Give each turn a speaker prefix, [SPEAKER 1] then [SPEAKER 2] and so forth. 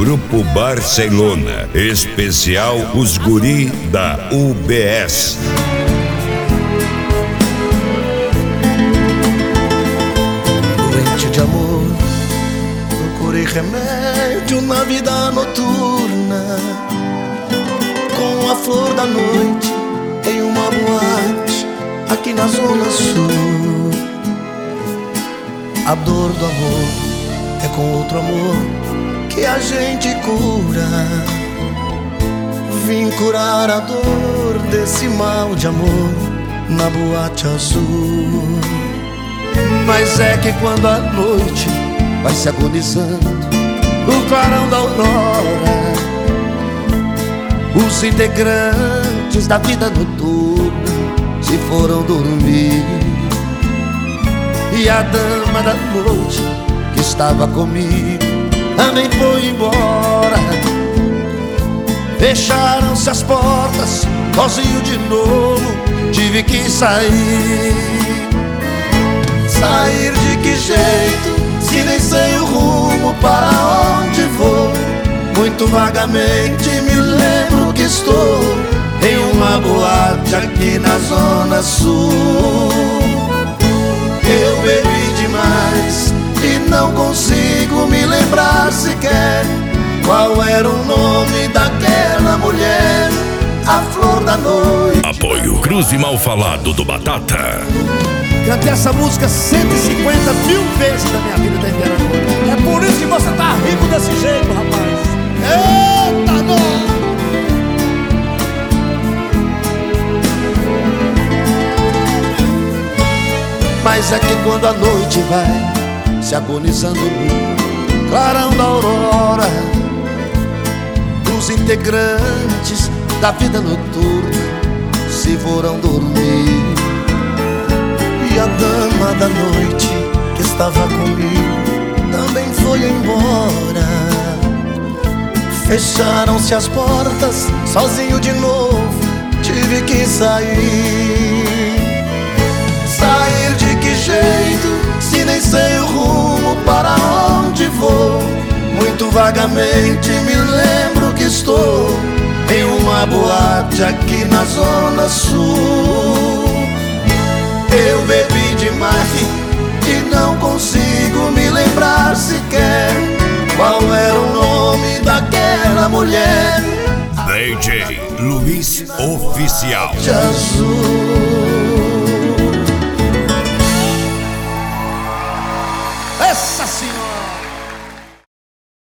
[SPEAKER 1] Grupo Barcelona, especial Os Guri da UBS.
[SPEAKER 2] Doente de amor, procurei remédio na vida noturna, com a flor da noite em uma boate aqui na Zona Sul. A dor do amor é com outro amor que a gente cura. Vim curar a dor desse mal de amor na boate azul. Mas é que quando a noite vai se agonizando no clarão da aurora, os integrantes da vida noturna se foram dormir. E a dama da noite que estava comigo também foi embora. Fecharam-se as portas, sozinho de novo tive que sair. Sair de que jeito, se nem sei o rumo para onde vou? Muito vagamente me lembro que estou em uma boate aqui na Zona Sul. Eu bebi demais e não consigo me lembrar sequer qual era o nome daquela mulher, a flor da noite.
[SPEAKER 1] Apoio Cruz e Malfalado do Batata.
[SPEAKER 2] Cantei essa música 150 mil vezes na minha vida inteira. É por isso que você tá rico desse jeito, rapaz. Eita, não! Mas é que quando a noite vai se agonizando no clarão da aurora, os integrantes da vida noturna se foram dormir. E a dama da noite que estava comigo também foi embora. Fecharam-se as portas, sozinho de novo tive que sair. Sair de que jeito, se nem sei o rumo para onde vou? Muito vagamente me lembro que estou em uma boate aqui na Zona Sul. Eu bebi demais e não consigo me lembrar sequer qual era o nome daquela mulher.
[SPEAKER 1] DJ Luiz Oficial.
[SPEAKER 2] De azul. Essa senhora!